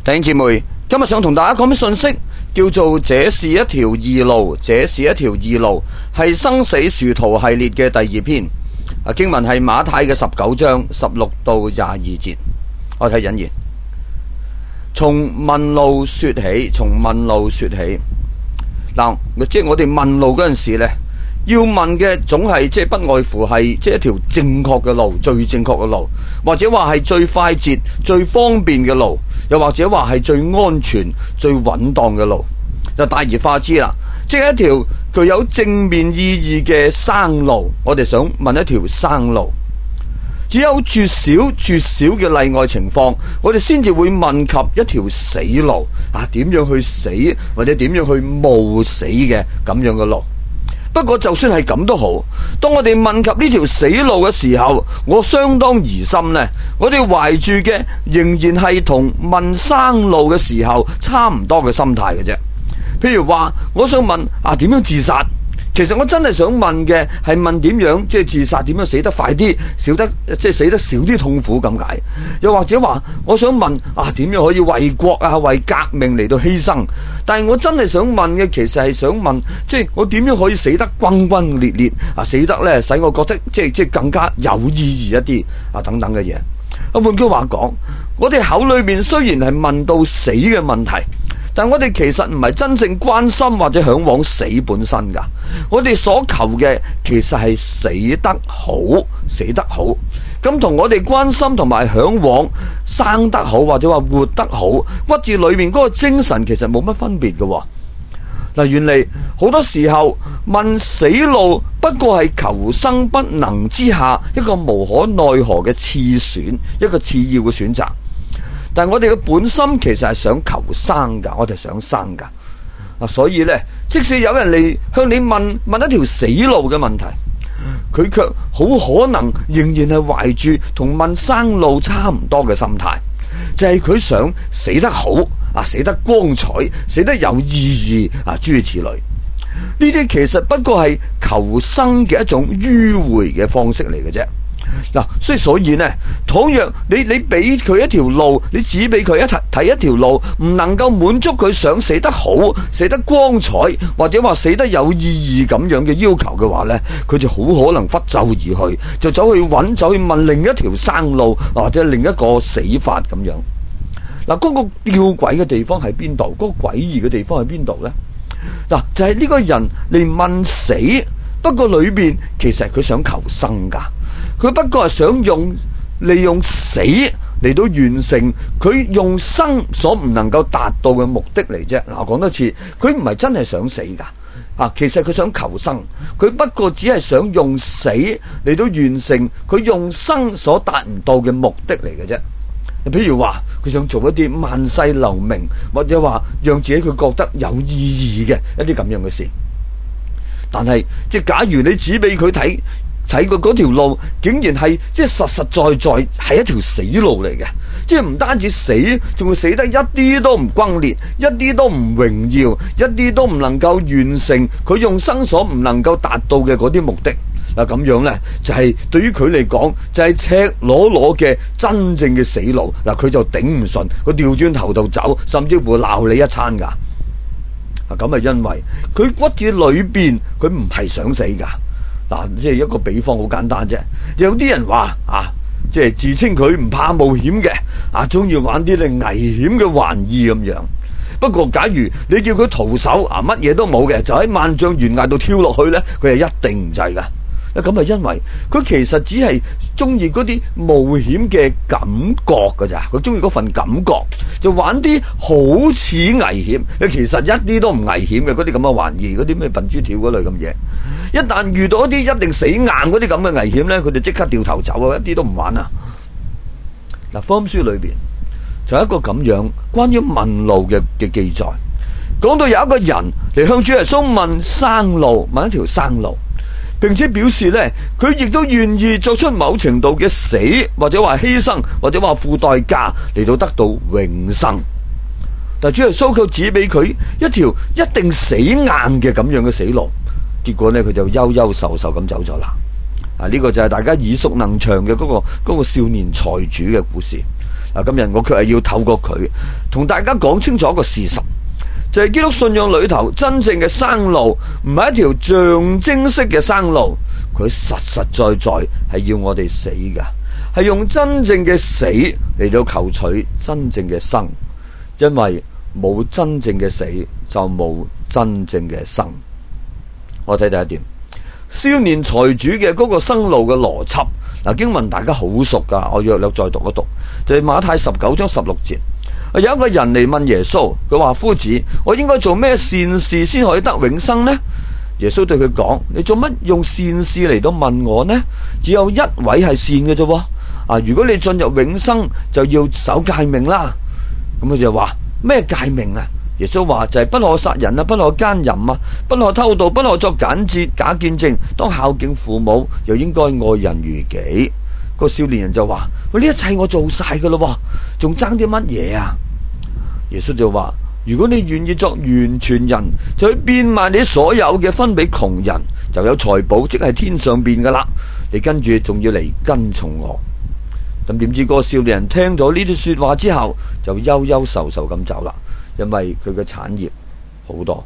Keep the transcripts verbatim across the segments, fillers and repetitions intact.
弟兄姊妹，今日想同大家講嘅信息叫做這是一條義路，這是一條義路，係生死殊途系列嘅第二篇。啊，經文係馬太嘅十九章十六到廿二節。我睇引言，從問路說起，從問路說起。嗱，即係我哋問路嗰陣時咧，要問嘅總係即係不外乎係即係一條正確嘅路，最正確嘅路，或者話係最快捷、最方便嘅路，又或者話係最安全、最穩當嘅路。就大而化之啦，即係一條具有正面意義嘅生路。我哋想問一條生路，只有絕少絕少嘅例外情況，我哋先至會問及一條死路啊，點樣去死，或者點樣去冒死嘅咁樣嘅路。不過就算係咁都好，當我哋問及呢條死路嘅時候，我相當疑心呢，我哋懷住嘅仍然係同問生路嘅時候差唔多嘅心態嘅啫。譬如話，我想問啊，點樣自殺？其實我真係想問嘅係問點樣即係自殺，點樣死得快啲，少得即係死得少啲痛苦咁解。又或者話，我想問啊，點樣可以為國啊、為革命嚟到犧牲？但係我真係想問嘅，其實係想問，即係我點樣可以死得轟轟烈烈啊，死得咧使我覺得即係即係更加有意義一啲啊等等嘅嘢。啊，換句話講，我哋口裏面雖然係問到死嘅問題，但我哋其實唔係真正關心或者向往死本身噶，我哋所求嘅其實係死得好，死得好。咁同我哋關心同埋向往生得好或者話活得好，骨子裏面嗰個精神其實冇乜分別嘅。嗱，原嚟好多時候問死路不過係求生不能之下一個無可奈何嘅次選，一個次要嘅選擇。但係我哋嘅本心其實係想求生噶，我哋想生噶。啊，所以呢，即使有人嚟向你問問一條死路嘅問題，佢卻好可能仍然係懷住同問生路差唔多嘅心態，就係佢想死得好啊，死得光彩，死得有意義啊，諸如此類。呢啲其實不過係求生嘅一種迂迴嘅方式嚟嘅啫。嗱，所以所以呢，倘若你你俾佢一條路，你只俾佢一睇一條路，唔能夠滿足佢想死得好、死得光彩，或者話死得有意義咁樣嘅要求嘅話呢，佢就好可能拂袖而去，就走去揾走去問另一條生路，或者另一個死法咁樣。嗱，嗰個吊詭嘅地方喺邊度？嗰個詭異嘅地方喺邊度呢？嗱，就係呢個人嚟問死，不過裏邊其實佢想求生噶。佢不過係想用利用死嚟到完成佢用生所唔能夠達到嘅目的嚟啫。嗱，我講多次，佢唔係真係想死噶，啊，其實佢想求生，佢不過只係想用死嚟到完成佢用生所達唔到嘅目的嚟嘅啫。譬如話，佢想做一啲萬世留名，或者話讓自己佢覺得有意義嘅一啲咁樣嘅事。但係，即係假如你只俾佢睇。睇過嗰條路，竟然係即係實實在在係一條死路嚟嘅，即係唔單止死，仲會死得一啲都唔轟烈，一啲都唔榮耀，一啲都唔能夠完成佢用生所唔能夠達到嘅嗰啲目的。嗱，咁樣呢，就係、是、對於佢嚟講就係、是、赤裸裸嘅真正嘅死路。嗱，佢就頂唔順，佢掉轉頭就走，甚至乎鬧你一餐噶。啊，咁係因為佢骨子裏邊佢唔係想死噶。嗱，即係一個比方，好簡單啫。有啲人話啊，即係自稱佢唔怕冒險嘅，啊，中意玩啲咧危險嘅玩意咁樣。不過假如你叫佢徒手啊，乜嘢都冇嘅，就喺萬丈懸崖度跳落去咧，佢係一定唔制噶。咁係因為佢其實只係中意嗰啲冒險嘅感覺噶咋，佢中意嗰份感覺，就玩啲好似危險，其實一啲都唔危險嘅嗰啲咁嘅玩意，嗰啲咩笨豬跳嗰類咁嘢。一旦遇到一啲一定死硬嗰啲咁嘅危險咧，佢就即刻掉頭走啊，一啲都唔玩啊。嗱，福音書裏邊就有一個咁樣關於問路嘅嘅記載，講到有一個人嚟向主耶穌問生路，問一條生路，並且表示咧，佢亦都願意作出某程度嘅死，或者話犧牲，或者話付代價嚟到得到永生。但主耶穌卻指俾佢一條一定死硬嘅咁樣嘅死路。結果咧，佢就憂憂愁愁咁走咗啦。啊，呢、這個就係大家耳熟能詳嘅嗰個嗰、那個少年財主嘅故事。啊，今日我卻係要透過佢同大家講清楚一個事實，就係基督信仰裏頭真正嘅生路唔係一條象徵式嘅生路，佢實實在在係要我哋死噶，係用真正嘅死嚟到求取真正嘅生，因為冇真正嘅死就冇真正嘅生。我睇第一點，少年財主嘅嗰個生路嘅邏輯，嗱，經文大家好熟噶，我約略再讀一讀，就係、是、馬太十九章十六節。有一個人嚟問耶穌，佢話：夫子，我應該做咩善事先可以得永生呢？耶穌對佢講：你做乜用善事嚟到問我呢？只有一位係善嘅啫。啊，如果你進入永生，就要守誡命啦。咁佢就話：咩誡命啊？耶穌話就係不可殺人啊，不可姦淫啊，不可偷盜，不可作假見假見證，當孝敬父母，又應該愛人如己。個少年人就話：喂，呢一切我做晒噶咯，仲爭啲乜嘢啊？耶穌就話：如果你願意作完全人，就去變賣你所有嘅分俾窮人，就有財寶，即係天上邊噶啦。你跟住仲要嚟跟從我。咁點知個少年人聽咗呢啲說話之後，就憂憂愁愁咁走啦，因為佢嘅產業好多。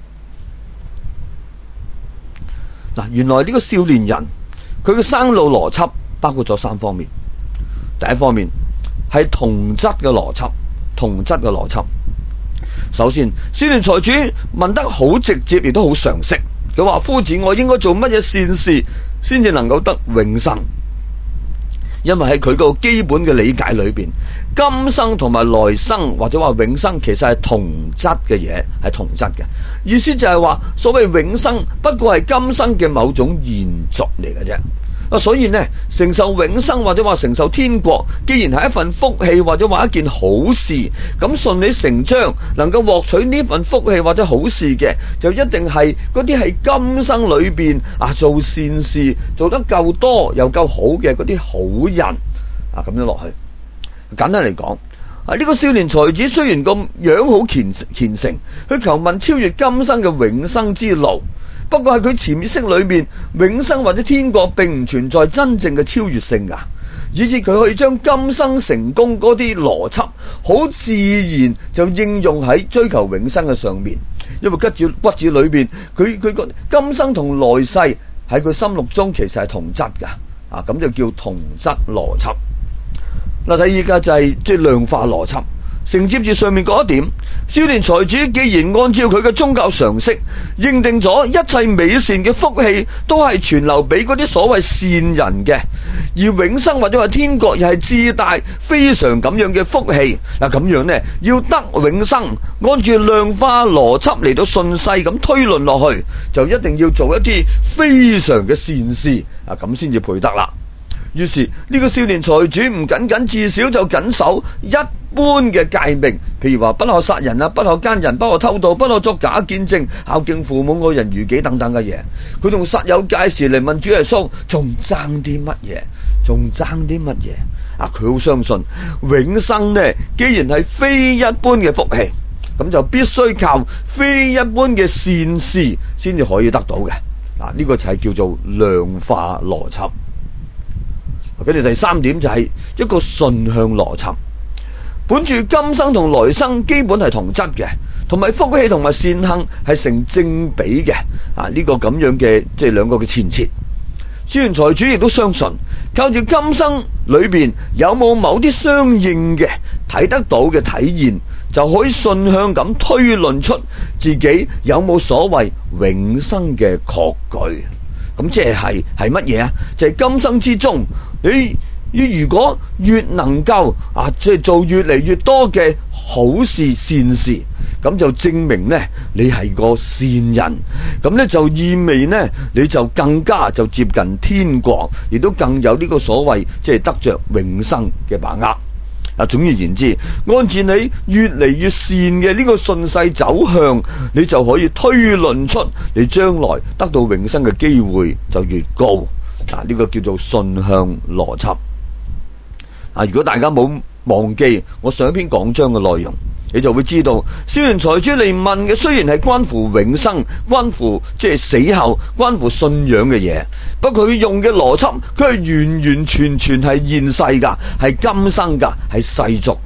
嗱，原來呢個少年人佢嘅生路邏輯包括咗三方面。第一方面係同質嘅邏輯，同質嘅邏輯。首先，少年財主問得好直接，亦都好常識。佢話：夫子，我應該做乜嘢善事先至能夠得永生？因為喺佢個基本嘅理解裏邊，今生同埋來生或者話永生其實係同質嘅嘢，係同質嘅意思，就係話所謂永生不過係今生嘅某種延續嚟嘅啫。啊，所以呢，承受永生或者話承受天國，既然係一份福氣或者話一件好事，咁順理成章能夠獲取呢份福氣或者好事嘅，就一定係嗰啲係今生裏邊啊做善事做得夠多又夠好嘅嗰啲好人啊，咁樣落去。簡單嚟講，啊呢個少年財主雖然個樣好虔虔誠，佢求問超越今生嘅永生之路。不過係佢潛意識裏面，永生或者天國並唔存在真正嘅超越性噶，以致佢可以將今生成功嗰啲邏輯好自然就應用喺追求永生嘅上面。因為骨子骨子裏面，佢佢個今生同來世喺佢心目中其實係同質噶，啊咁就叫同質邏輯。嗱，第二個就係即係量化邏輯。承接住上面嗰一點，少年財主既然按照佢嘅宗教常識認定咗一切美善嘅福氣都係傳留俾嗰啲所謂善人嘅，而永生或者話天國又係至大非常咁樣嘅福氣，嗱咁樣呢，要得永生，按住量化邏輯嚟到順勢咁推論落去，就一定要做一啲非常嘅善事啊，咁先至配得啦。於是呢、這個少年財主唔僅僅至少就謹守一般嘅誡命，譬如話不可殺人啊，不可姦淫，不可偷盜，不可作假見證，孝敬父母，愛人如己等等嘅嘢。佢同實有介時嚟問主耶穌，仲爭啲乜嘢？仲爭啲乜嘢？啊，佢好相信永生呢，既然係非一般嘅福氣，咁就必須靠非一般嘅善事先至可以得到嘅。嗱、啊，呢、這個就係叫做量化邏輯。跟住第三點就係一個順向邏輯，本住今生同來生基本係同質嘅，同埋福氣同埋善行係成正比嘅。啊，呢個咁樣嘅即係兩個嘅前設。少年財主亦都相信，靠住今生裏邊有冇某啲相應嘅睇得到嘅體現，就可以順向咁推論出自己有冇所謂永生嘅確據。咁即係係乜嘢啊？就係、是、今生之中，你你如果越能夠啊，即係做越嚟越多嘅好事善事，咁就證明呢你係個善人，咁呢就意味呢你就更加就接近天國，亦都更有呢個所謂即係得着永生嘅把握。啊，總而言之，按照你越嚟越善嘅呢個順勢走向，你就可以推論出你將來得到永生嘅機會就越高。啊，呢個叫做順向邏輯。啊，如果大家冇忘記我上一篇講章嘅內容，你就會知道，少年財主嚟問嘅雖然係關乎永生，關乎即係死後，關乎信仰嘅嘢，不過佢用嘅邏輯，佢係完完全全係現世噶，係今生噶，係世俗噶。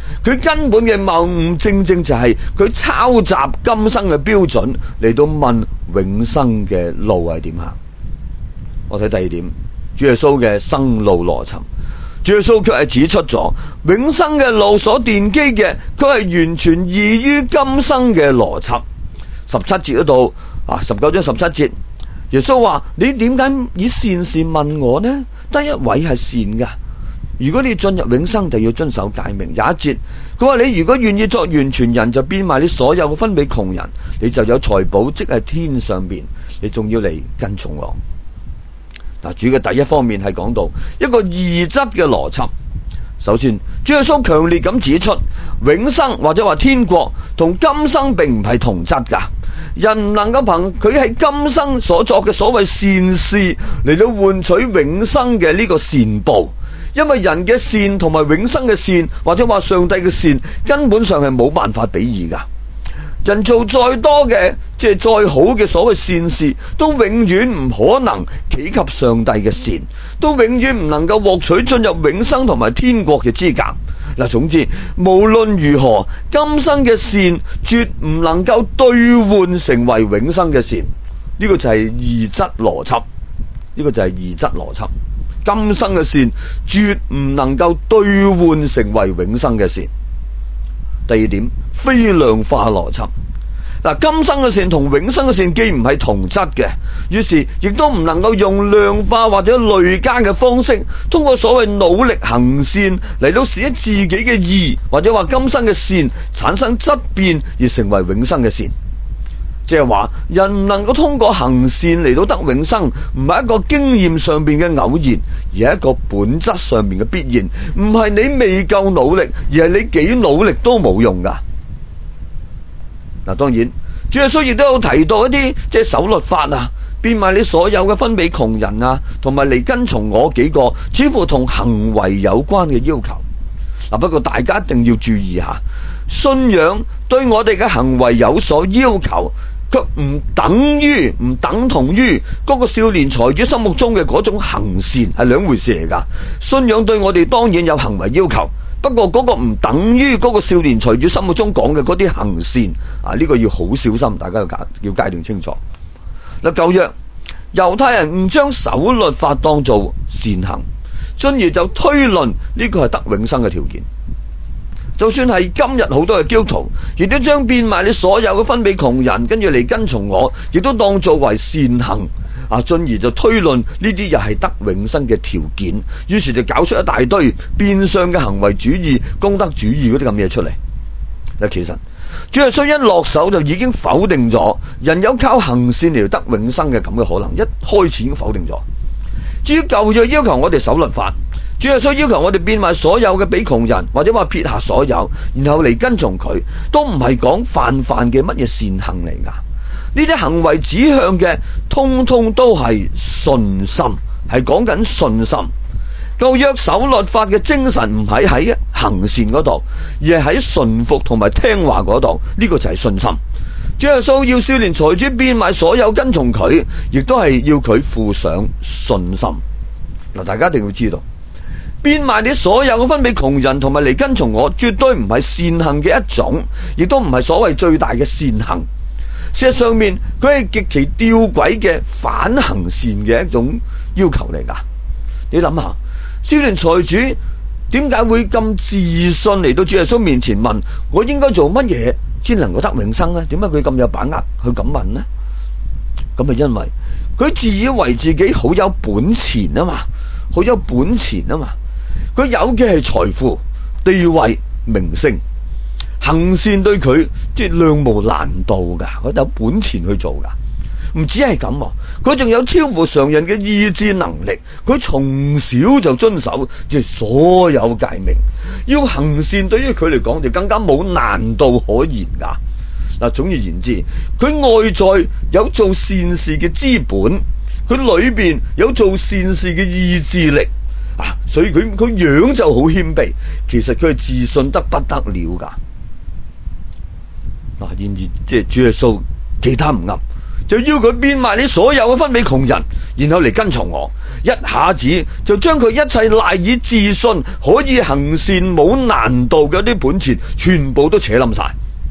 佢根本嘅謬誤正正就係佢抄襲今生嘅標準嚟到問永生嘅路係點行。我睇第二點，主耶穌嘅生路羅尋。主耶穌卻係指出咗永生嘅路所奠基嘅，佢係完全異於今生嘅邏輯。十七節嗰度啊，十九章十七節，耶穌話：你點解以善事問我呢？得一位係善噶。如果你進入永生，就要遵守誡命。廿一節，佢話你如果願意作完全人，就變賣你所有嘅分俾窮人，你就有財寶，即係天上邊。你仲要嚟跟從我。嗱，主嘅第一方面係講到一個異質嘅邏輯。首先，主耶穌強烈咁指出，永生或者話天國同今生並唔係同質噶。人唔能夠憑佢喺今生所作嘅所謂善事嚟到換取永生嘅呢個善報。因為人嘅善同埋永生嘅善，或者話上帝嘅善，根本上係冇辦法比擬噶。人做再多嘅，即係再好嘅所謂善事，都永遠唔可能企及上帝嘅善，都永遠唔能夠獲取進入永生同埋天國嘅資格。嗱，總之無論如何，今生嘅善絕唔能夠兌換成為永生嘅善。呢個就係異質邏輯，呢個就係異質邏輯。今生嘅善絕唔能夠兌換成為永生嘅善。第二點，非量化邏輯。嗱，今生嘅善同永生嘅善既唔係同質嘅，於是亦都唔能夠用量化或者累加嘅方式，通過所謂努力行善嚟到使自己嘅義或者話今生嘅善產生質變而成為永生嘅善。即係話，人唔能夠通過行善嚟到得永生，唔係一個經驗上邊嘅偶然，而係一個本質上面嘅必然。唔係你未夠努力，而係你幾努力都冇用噶。嗱，當然，主耶穌亦都有提到一啲即係守律法啊，變賣你所有嘅分俾窮人啊，同埋嚟跟從我幾個，似乎同行為有關嘅要求。嗱，不過大家一定要注意下，信仰對我哋嘅行為有所要求，卻唔等於唔等同於嗰個少年財主心目中嘅嗰種行善，係兩回事嚟噶。信仰對我哋當然有行為要求，不過嗰個唔等於嗰個少年財主心目中講嘅嗰啲行善啊！呢個要好小心，大家要界要界定清楚。嗱，舊約猶太人唔將守律法當做善行，進而就推論呢個係得永生嘅條件。就算係今日好多嘅基督徒，亦都將變賣你所有嘅分俾窮人，跟住嚟跟從我，亦都當作為善行啊，進而就推論呢啲又係得永生嘅條件，於是就搞出一大堆變相嘅行為主義、功德主義嗰啲咁嘢出嚟。嗱，其實主耶穌一落手就已經否定咗人有靠行善嚟得永生嘅咁嘅可能，一開始已經否定咗。至於舊約要求我哋守律法，主耶穌要求我哋變賣所有嘅俾窮人，或者話撇下所有，然後嚟跟從佢，都唔係講泛泛嘅乜嘢善行嚟噶。呢啲行為指向嘅，通通都係信心，係講緊信心。舊約守律法嘅精神唔係喺行善嗰度，而係喺順服同埋聽話嗰度。呢個就係信心。主耶穌要少年財主變賣所有跟從佢，亦都係要佢付上信心。嗱，大家一定要知道，變賣你所有嘅分俾窮人，同埋嚟跟從我，絕對唔係善行嘅一種，亦都唔係所謂最大嘅善行。事實上面，佢係極其吊詭嘅反行善嘅一種要求嚟噶。你諗下，少年財主點解會咁自信嚟到主耶穌面前問我應該做乜嘢先能夠得永生呢？點解佢咁有把握去咁問呢？咁係因為佢自以為自己好有本錢啊嘛，好有本錢啊嘛。佢有嘅係財富、地位、名聲，行善對佢即係量無難度噶，佢有本錢去做噶。唔止係咁，佢仲有超乎常人嘅意志能力。佢從小就遵守即係所有誡命，要行善對於佢嚟講就更加冇難度可言噶。嗱，總而言之，佢外在有做善事嘅資本，佢裏邊有做善事嘅意志力啊，所以佢佢樣就好謙卑，其實佢係自信得不得了噶。嗱，然而即係主耶穌其他唔噏， 就要佢變賣你所有嘅分俾窮人，然後嚟跟從我。一下子就將佢一切賴以自信可以行善冇難度嘅啲本錢全部都扯冧晒，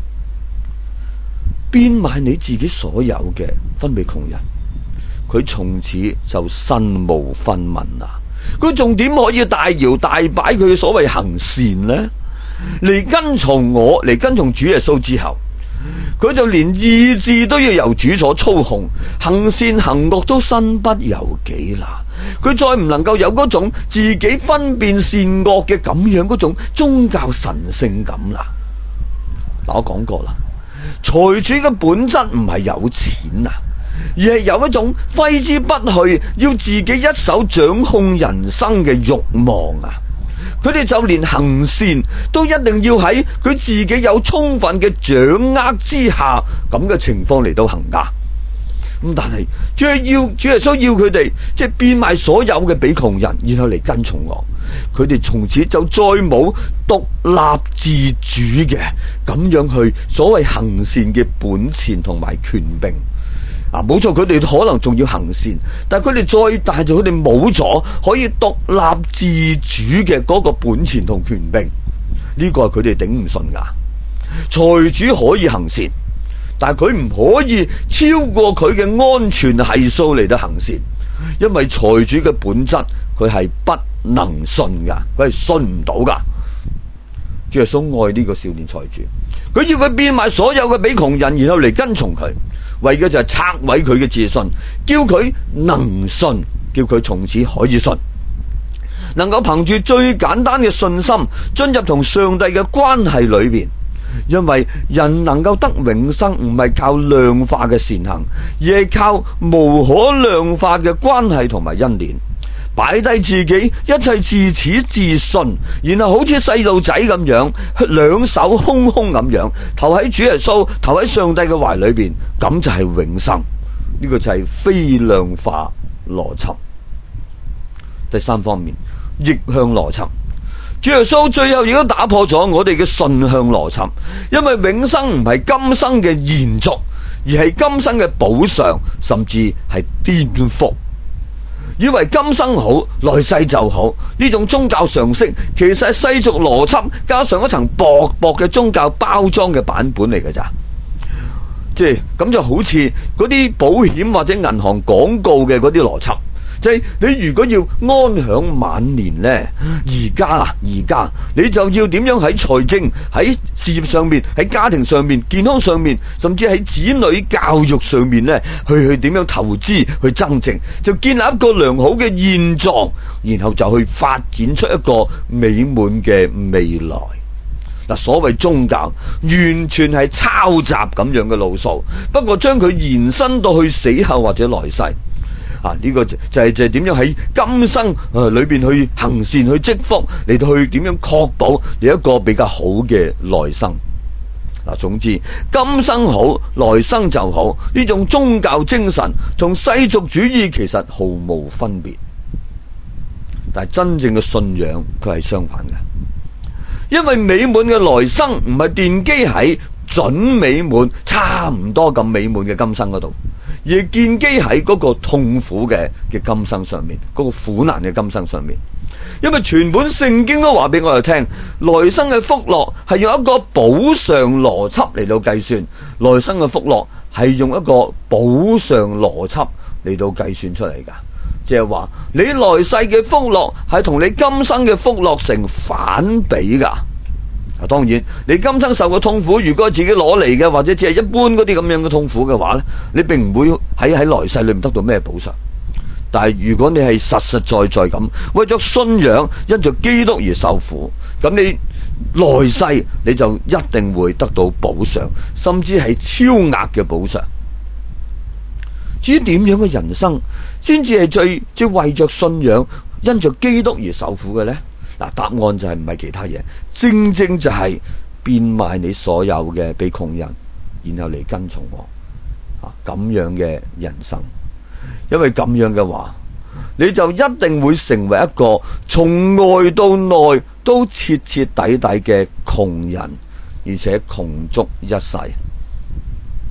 變賣你自己所有嘅分俾窮人。佢從此就身無分文啦。佢仲點可以大搖大擺佢嘅所謂行善呢？嚟跟從我，嚟跟從主耶穌之後，佢就連意志都要由主所操控，行善行惡都身不由己啦。佢再唔能夠有嗰種自己分辨善惡嘅咁樣嗰種宗教神聖感啦。嗱，我講過啦，財主嘅本質唔係有錢啊，而係有一種揮之不去要自己一手掌控人生嘅慾望啊。佢哋就連行善都一定要喺佢自己有充分嘅掌握之下咁嘅情況嚟到行噶。咁但係主係要主耶穌要佢哋即係變賣所有嘅俾窮人，然後嚟跟從我。佢哋從此就再冇獨立自主嘅咁樣去所謂行善嘅本錢同埋權柄啊。冇錯，佢哋可能仲要行善，但係佢哋再大就佢哋冇咗可以獨立自主嘅嗰個本錢同權柄。呢個係佢哋頂唔順噶。財主可以行善，但係佢唔可以超過佢嘅安全係數嚟到行善，因為財主嘅本質佢係不能信噶，佢係信唔到噶。主耶穌愛呢個少年財主，佢要佢變賣所有嘅俾窮人，然後嚟跟從佢，為嘅就係拆毀佢嘅自信，叫佢能信，叫佢從此可以信，能夠憑住最簡單嘅信心進入同上帝嘅關係裏邊。因為人能夠得永生唔係靠量化嘅善行，而係靠無可量化嘅關係同埋恩典。擺低自己一切自始自信，然後好似細路仔咁樣兩手空空咁樣投喺主耶穌投喺上帝嘅懷裏邊，咁就係永生。呢個就係非量化邏輯。第三方面，逆向邏輯。主耶穌最後亦都打破咗我哋嘅順向邏輯，因為永生唔係今生嘅延續，而係今生嘅補償，甚至係顛覆。以為今生好，來世就好，呢種宗教常識其實係世俗邏輯加上一層薄薄嘅宗教包裝嘅版本嚟㗎咋。即係咁就好似嗰啲保險或者銀行廣告嘅嗰啲邏輯。即係你如果要安享晚年呢，而家啊，而家你就要點樣喺財政、喺事業上面、喺家庭上面、健康上面，甚至喺子女教育上面呢，去去點樣投資去增值，就建立一個良好嘅現狀，然後就去發展出一個美滿嘅未來。嗱，所謂宗教完全係抄襲咁樣嘅路數，不過將佢延伸到去死後或者來世。啊！呢、這個就就係就係點樣喺今生誒、呃、裏邊去行善去積福，嚟到去點樣確保你一個比較好嘅來生。嗱、啊，總之今生好，來生就好。呢種宗教精神同世俗主義其實毫無分別，但係真正嘅信仰佢係相反嘅，因為美滿嘅來生唔係奠基喺準美滿差唔多咁美滿嘅今生嗰度，而係建基喺嗰個痛苦嘅嘅今生上面，嗰、嗰個苦難嘅今生上面。因為全本聖經都話俾我哋聽，來生嘅福樂係用一個補償邏輯嚟到計算，來生嘅福樂係用一個補償邏輯嚟到計算出嚟噶。即係話你來世嘅福樂係同你今生嘅福樂成反比噶。啊，當然你今生受嘅痛苦，如果自己攞嚟嘅，或者只係一般嗰啲咁樣嘅痛苦嘅話咧，你並唔會喺喺來世裏面得到咩補償。但係如果你係實實在在咁為咗信仰，因着基督而受苦，咁你來世你就一定會得到補償，甚至係超額嘅補償。至於點樣嘅人生先至係最最為着信仰，因着基督而受苦嘅呢？嗱，答案就係唔係其他嘢，正正就係變賣你所有嘅俾窮人，然後嚟跟從我啊，咁樣嘅人生。因為咁樣嘅話，你就一定會成為一個從外到內都徹徹底底嘅窮人，而且窮足一世。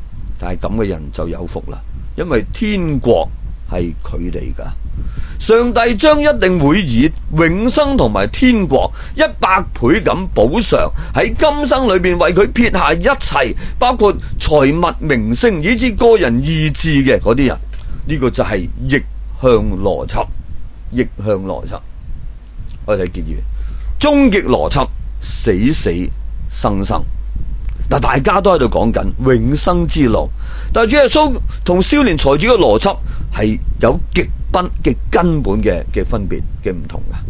但係咁嘅人就有福啦，因為天國係佢哋噶。上帝將一定會以永生同埋天國一百倍咁補償喺今生裏邊為佢撇下一切，包括財物、名聲以至個人意志嘅嗰啲人。呢個就係逆向邏輯，逆向邏輯。我哋睇結語，終極邏輯，死死生生。嗱，大家都喺度講緊永生之路，但係主耶穌同少年財主嘅邏輯係有極奔極根本嘅嘅分別嘅唔同噶。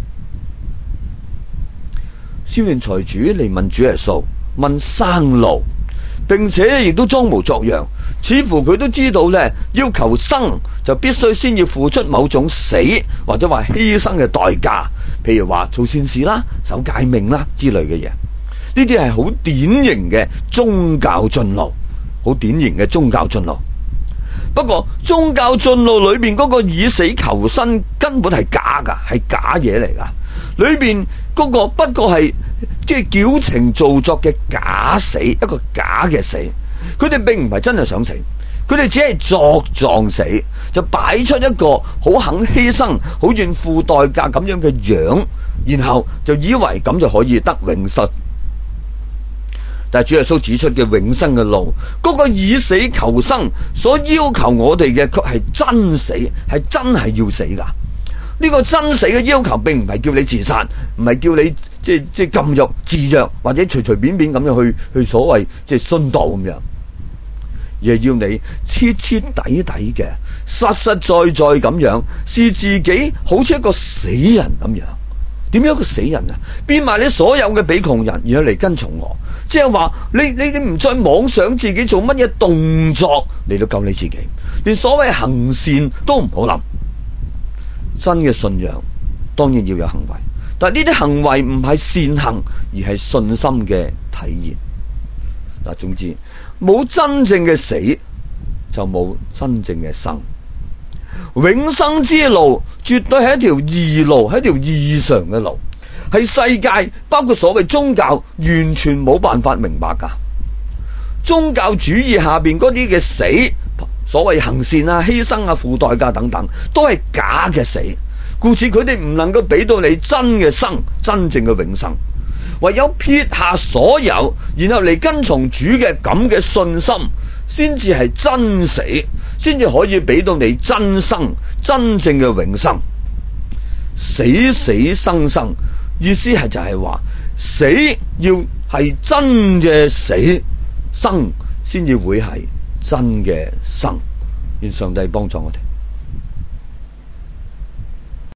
少年財主嚟問主耶穌，問生路，並且亦都裝模作樣，似乎佢都知道咧，要求生就必須先要付出某種死或者話犧牲嘅代價，譬如話做善事啦、守誡命啦之類嘅嘢。呢啲係好典型嘅宗教進路，好典型嘅宗教進路。不過宗教進路裏邊嗰個以死求生根本係假噶，係假嘢嚟噶。裏邊嗰個不過係即係矯情造作嘅假死，一個假嘅死。佢哋並唔係真係想死，佢哋只係作狀死，就擺出一個好肯犧牲、好願付代價咁樣嘅樣，然後就以為咁就可以得永生。但係主耶穌指出嘅永生嘅路，嗰個以死求生所要求我哋嘅，卻係真死，係真係要死噶。呢個真死嘅要求，並唔係叫你自殺，唔係叫你即係即係禁欲自虐，或者隨隨便便咁樣去去所謂即係殉道咁樣，而係要你徹徹底底嘅、實實在在咁樣視自己好似一個死人咁樣。點樣一個死人啊？變埋你所有嘅俾窮人，然後嚟跟從我。即係話你你你唔再妄想自己做乜嘢動作嚟到救你自己，連所謂行善都唔好諗。真嘅信仰當然要有行為，但係呢啲行為唔係善行，而係信心嘅體現。嗱，總之冇真正嘅死，就冇真正嘅生。永生之路絕對係一條異路，係一條異常嘅路，係世界包括所謂宗教完全冇辦法明白噶。宗教主義下邊嗰啲嘅死，所謂行善啊、犧牲啊、付代價等等，都係假嘅死，故此佢哋唔能夠俾到你真嘅生，真正嘅永生。唯有撇下所有，然後嚟跟從主嘅咁嘅信心，先至係真死，先至可以俾到你真生，真正嘅永生。死死生生，意思係就係話死要係真嘅死，生先至會係真嘅生。願上帝幫助我哋。